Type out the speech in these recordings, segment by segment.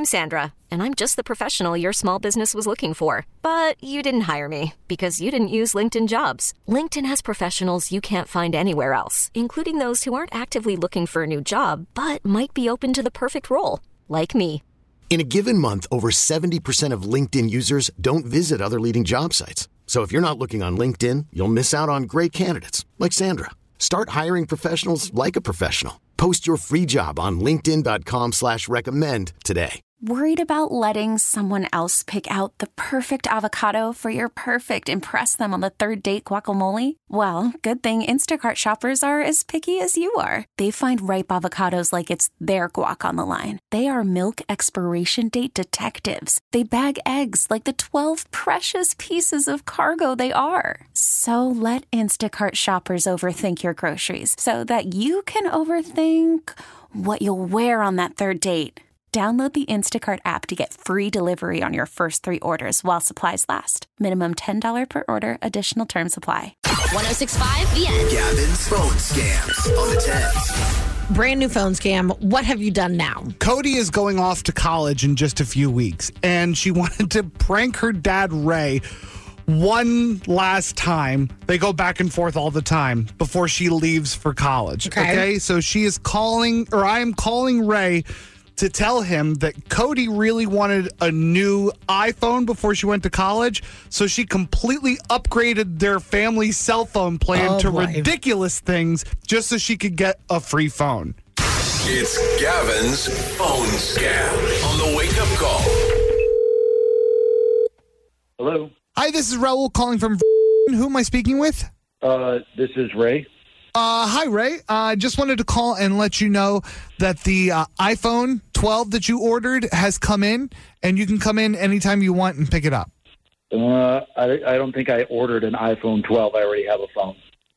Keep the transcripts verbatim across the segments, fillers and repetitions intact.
I'm Sandra, and I'm just the professional your small business was looking for. But you didn't hire me because you didn't use LinkedIn Jobs. LinkedIn has professionals you can't find anywhere else, including those who aren't actively looking for a new job, but might be open to the perfect role, like me. In a given month, over seventy percent of LinkedIn users don't visit other leading job sites. So if you're not looking on LinkedIn, you'll miss out on great candidates like Sandra. Start hiring professionals like a professional. Post your free job on linkedin.com slash recommend today. Worried about letting someone else pick out the perfect avocado for your perfect impress them on the third date guacamole? Well, good thing Instacart shoppers are as picky as you are. They find ripe avocados like it's their guac on the line. They are milk expiration date detectives. They bag eggs like the twelve precious pieces of cargo they are. So let Instacart shoppers overthink your groceries so that you can overthink what you'll wear on that third date. Download the Instacart app to get free delivery on your first three orders while supplies last. Minimum ten dollars per order. Additional terms apply. one oh six point five The End. Gavin's phone scams on the tens. Brand new phone scam. What have you done now? Cody is going off to college in just a few weeks, and she wanted to prank her dad, Ray, one last time. They go back and forth all the time before she leaves for college. Okay. okay? So she is calling, or I am calling Ray to tell him that Cody really wanted a new iPhone before she went to college, so she completely upgraded their family cell phone plan Oh, to boy. ridiculous things just so she could get a free phone. It's Gavin's phone scam on the Wake Up Call. Hello. Hi, this is Raul calling from. Who am I speaking with? Uh, this is Ray. Uh, hi, Ray. I uh, just wanted to call and let you know that the uh, iPhone twelve that you ordered has come in, and you can come in anytime you want and pick it up. Uh, I, I don't think I ordered an iPhone twelve. I already have a phone.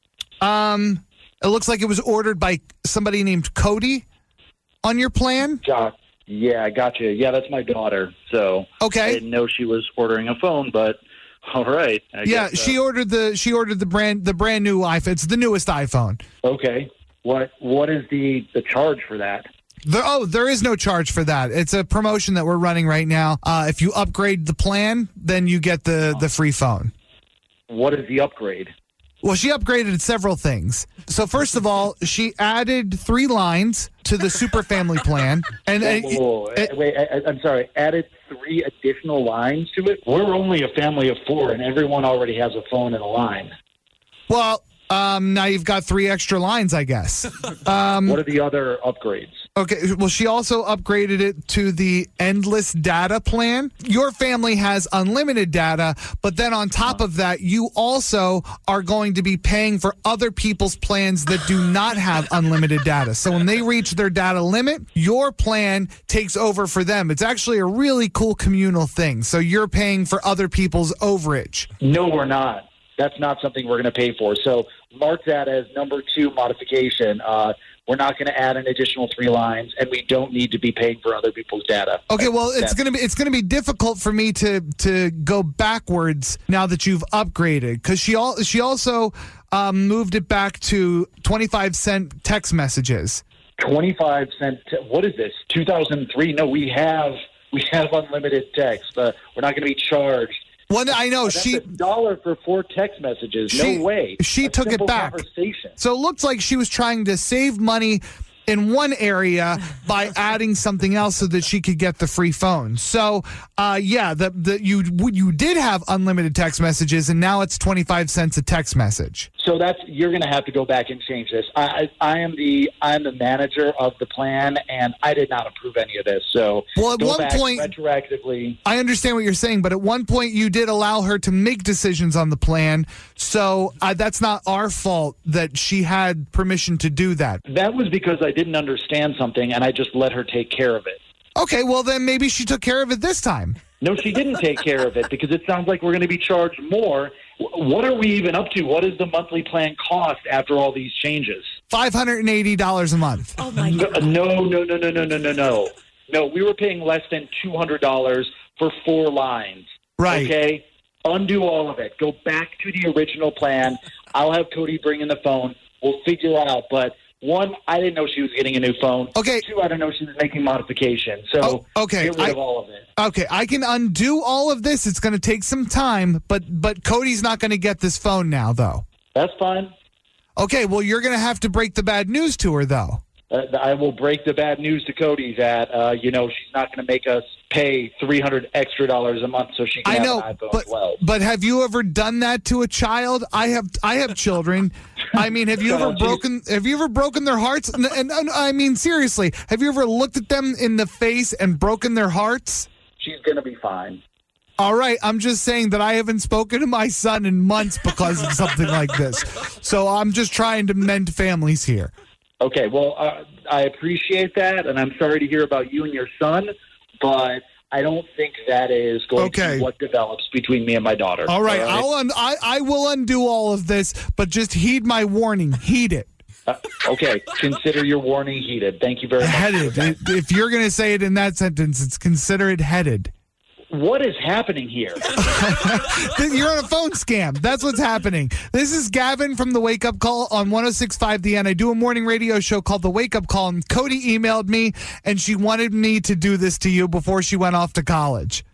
Um, it looks like it was ordered by somebody named Cody on your plan. Jock. Yeah, I got you. Yeah, that's my daughter. So Okay. I didn't know she was ordering a phone, but all right. I Yeah, guess, uh, she ordered the she ordered the brand the brand new iPhone. It's the newest iPhone. Okay. What What is the, the charge for that? There, oh, there is no charge for that. It's a promotion that we're running right now. Uh, if you upgrade the plan, then you get the, the free phone. What is the upgrade? Well, she upgraded several things. So first of all, she added three lines to the super family plan. And uh, Whoa, it- wait, I, I'm sorry. Added three additional lines to it? We're only a family of four, and everyone already has a phone and a line. well, um, now you've got three extra lines, I guess. Um, What are the other upgrades? Okay, well, she also upgraded it to the endless data plan. Your family has unlimited data, but then on top of that, you also are going to be paying for other people's plans that do not have unlimited data. So when they reach their data limit, your plan takes over for them. It's actually a really cool communal thing. So you're paying for other people's overage. No, we're not. That's not something we're going to pay for. So mark that as number two modification. Uh, we're not going to add an additional three lines, and we don't need to be paying for other people's data. Okay, well, it's That's- gonna be it's gonna be difficult for me to to go backwards now that you've upgraded, because she all she also um, moved it back to twenty-five cent text messages. twenty-five cent. T- what is this? two thousand three? No, we have we have unlimited text. Uh, we're not going to be charged. Well, I know That's she a dollar for four text messages. she no way. she A took it simple back. Conversation. So it looked like she was trying to save money in one area by adding something else so that she could get the free phone. So, uh, yeah, the, the you you did have unlimited text messages, and now it's twenty-five cents a text message. So that's you're going to have to go back and change this. I, I, I am the I am the manager of the plan, and I did not approve any of this. So Well, at go one back point- retroactively. I understand what you're saying, but at one point you did allow her to make decisions on the plan. So uh, that's not our fault that she had permission to do that. That was because I didn't understand something, and I just let her take care of it. Okay, well, then maybe she took care of it this time. No, she didn't take care of it because it sounds like we're going to be charged more. W- What are we even up to? What does the monthly plan cost after all these changes? five hundred eighty dollars a month. Oh, my No, God. no, no, no, no, no, no, no, no. No, we were paying less than two hundred dollars for four lines. Right. Okay? Undo all of it. Go back to the original plan. I'll have Cody bring in the phone. We'll figure out. But one, I didn't know she was getting a new phone. Okay. Two, I didn't know she was making modifications. So oh, okay. get rid I, of all of it. Okay, I can undo all of this. It's going to take some time, but but Cody's not going to get this phone now, though. That's fine. Okay, well, you're going to have to break the bad news to her, though. Uh, I will break the bad news to Cody that, uh, you know, she's not going to make us pay three hundred extra dollars a month so she can I have know, an iPhone but, twelve. But have you ever done that to a child? I have I have children. I mean, have you ever Oh, broken have you ever broken their hearts? And, and, and I mean, seriously, have you ever looked at them in the face and broken their hearts? She's going to be fine. All right, I'm just saying that I haven't spoken to my son in months because of something like this. So I'm just trying to mend families here. Okay, well, uh, I appreciate that, and I'm sorry to hear about you and your son, but I don't think that is going Okay. to be what develops between me and my daughter. All right, All right? I'll un- I, I will undo all of this, but just heed my warning. Heed it. Uh, okay, consider your warning heeded. Thank you very much. Headed. If you're going to say it in that sentence, it's consider it headed. What is happening here? You're on a phone scam. That's what's happening. This is Gavin from The Wake Up Call on one oh six point five The End. I do a morning radio show called The Wake Up Call, and Cody emailed me, and she wanted me to do this to you before she went off to college.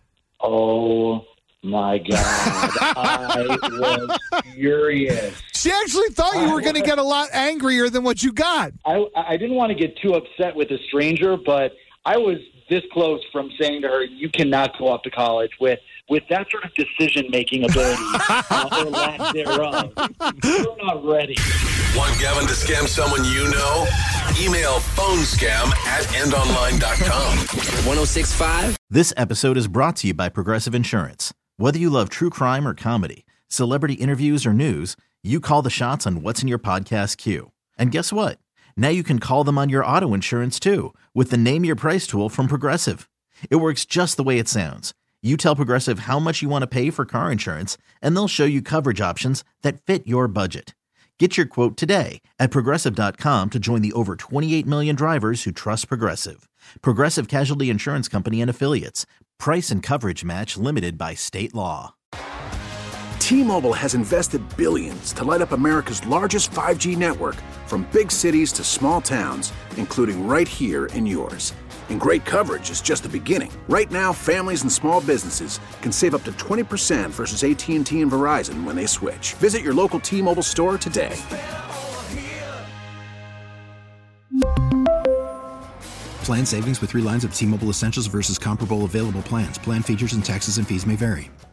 Oh, my God. I was furious. She actually thought you were going to get a lot angrier than what you got. I, I didn't want to get too upset with a stranger, but I was this close from saying to her, you cannot go off to college with, with that sort of decision-making ability uh, or lack thereof. You're not ready. Want Gavin to scam someone you know? Email phonescam at end online dot com. one oh six point five This episode is brought to you by Progressive Insurance. Whether you love true crime or comedy, celebrity interviews or news, you call the shots on what's in your podcast queue. And guess what? Now you can call them on your auto insurance too with the Name Your Price tool from Progressive. It works just the way it sounds. You tell Progressive how much you want to pay for car insurance, and they'll show you coverage options that fit your budget. Get your quote today at Progressive dot com to join the over twenty-eight million drivers who trust Progressive. Progressive Casualty Insurance Company and Affiliates. Price and coverage match limited by state law. T-Mobile has invested billions to light up America's largest five G network, from big cities to small towns, including right here in yours. And great coverage is just the beginning. Right now, families and small businesses can save up to twenty percent versus A T and T and Verizon when they switch. Visit your local T-Mobile store today. Plan savings with three lines of T-Mobile Essentials versus comparable available plans. Plan features and taxes and fees may vary.